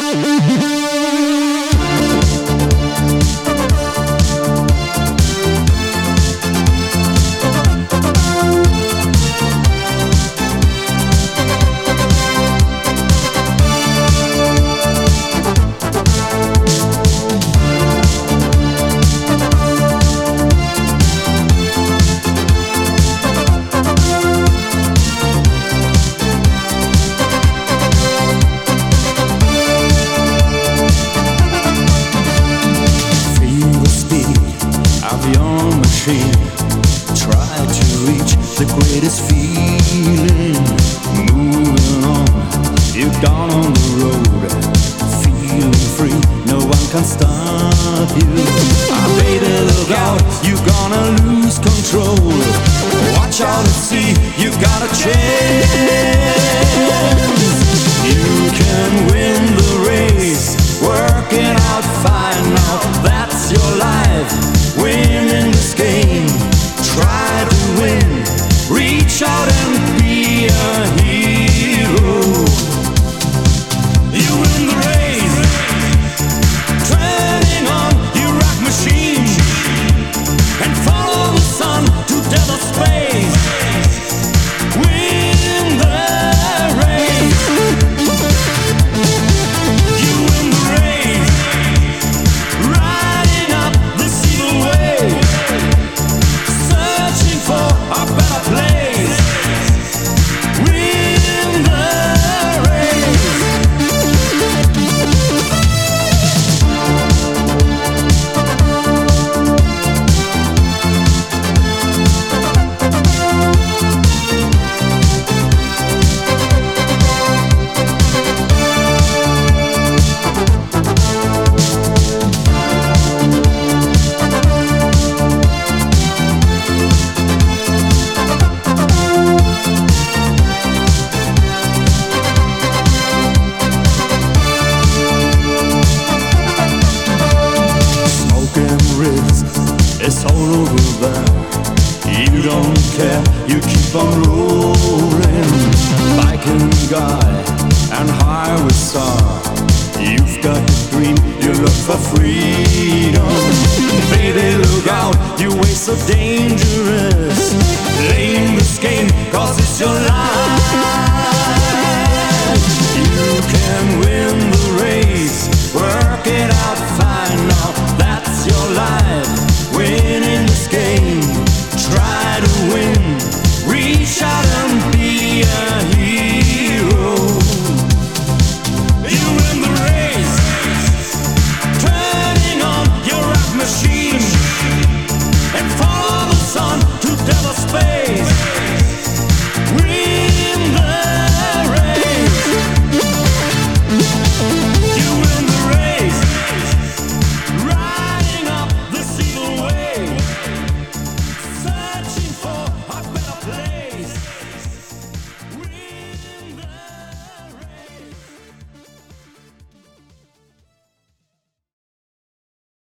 Try to reach the greatest feeling. Moving on, you're gone on the road. Feeling free, no one can stop you. Baby, look out, you're gonna lose control. Watch out and see, you got a chance. You can win the race, working out fine now. That's your life, winning this game. Try to win, reach out and be a hero. You win the race, turning on your rock machine, and follow the sun to death space. Win the race. You win the race, riding up the evil way, searching for a better place. Win the race. It's all over there. You don't care, you keep on rolling. Biking guy and highway star, you've got a dream, you look for freedom. Baby, look out, your ways so dangerous. Playing this game, cause it's your life. You can win.